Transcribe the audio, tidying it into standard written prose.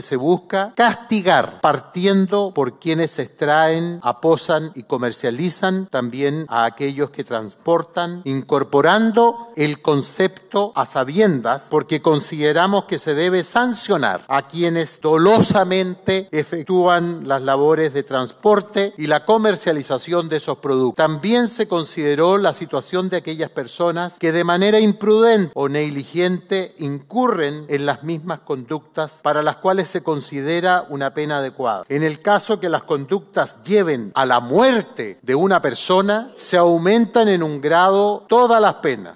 Se busca castigar, partiendo por quienes extraen, aposan y comercializan, también a aquellos que transportan, incorporando el concepto a sabiendas, porque consideramos que se debe sancionar a quienes dolosamente efectúan las labores de transporte y la comercialización de esos productos. También se consideró la situación de aquellas personas que de manera imprudente o negligente incurren en las mismas conductas para las cuales se considera una pena adecuada. En el caso que las conductas lleven a la muerte de una persona, se aumentan en un grado todas las penas.